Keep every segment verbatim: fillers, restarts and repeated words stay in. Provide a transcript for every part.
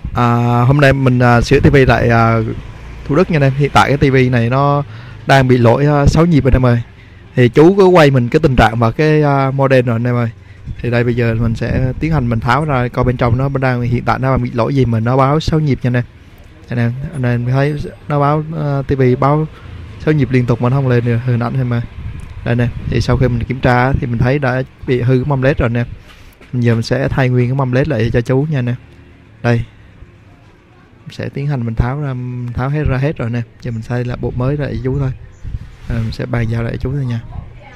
À, hôm nay mình à, sửa tivi lại à, Thủ Đức nha anh em. Hiện tại cái tivi này nó đang bị lỗi à, sáu nhịp anh em ơi. Thì chú có quay mình cái tình trạng và cái à, model rồi anh em ơi. Thì đây bây giờ mình sẽ tiến hành mình tháo ra coi bên trong nó đang hiện tại nó bị lỗi gì mà nó báo sáu nhịp nha anh em. Anh em, anh em thấy nó báo uh, tivi báo sáu nhịp liên tục mà nó không lên được hình ảnh hay mà. Đây nè, thì sau khi mình kiểm tra thì mình thấy đã bị hư cái mâm led rồi nè. Giờ mình sẽ thay nguyên cái mâm led lại cho chú nha nè. Đây, sẽ tiến hành mình tháo ra tháo hết ra hết rồi nè. Giờ mình xây lại bộ mới lại cho chú thôi. À, mình sẽ bàn giao lại cho chú thôi nha.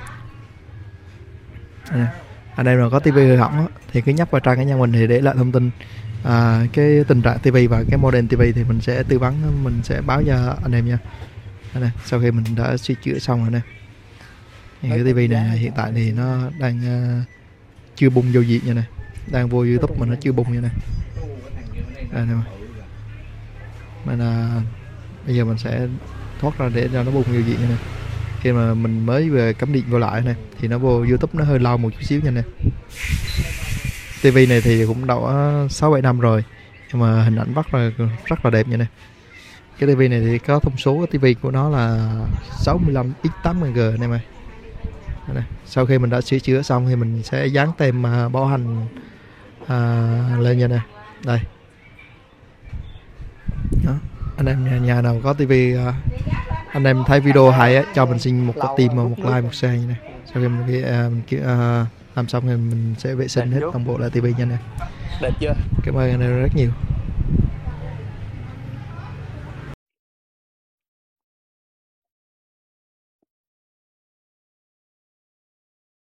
À, anh em nào có tivi hư hỏng á, thì cứ nhấp vào trang cá nhân mình thì để lại thông tin à, cái tình trạng tivi và cái model tivi thì mình sẽ tư vấn, mình sẽ báo cho anh em nha. Đây, sau khi mình đã sửa chữa xong rồi nè, thì cái tivi này hiện tại thì nó đang uh, chưa bung vô diện nha nè, đang vô YouTube mà nó chưa bung nha nè. Đây nè, mà là bây giờ mình sẽ thoát ra để cho nó bung vô diện nha nè. Khi mà mình mới về cắm điện vô lại nè thì nó vô YouTube nó hơi lâu một chút xíu nha nè. Tivi này thì cũng độ sáu bảy năm rồi nhưng mà hình ảnh rất là rất là đẹp nha nè. Cái tivi này thì có thông số tivi của nó là sáu mươi lăm x tám mươi G anh em ơi. Đây, sau khi mình đã sửa chữa xong thì mình sẽ dán tem uh, bảo hành uh, lên nha nè. Đây. Đó. Anh em nhà, nhà nào có tivi uh, anh em thấy video hay á, cho mình xin một cái tim, một like, một share nha nè. Sau khi mình, uh, mình uh, làm xong thì mình sẽ vệ sinh hết toàn bộ là tivi nha nè. Đẹp chưa? Cảm ơn anh em rất nhiều.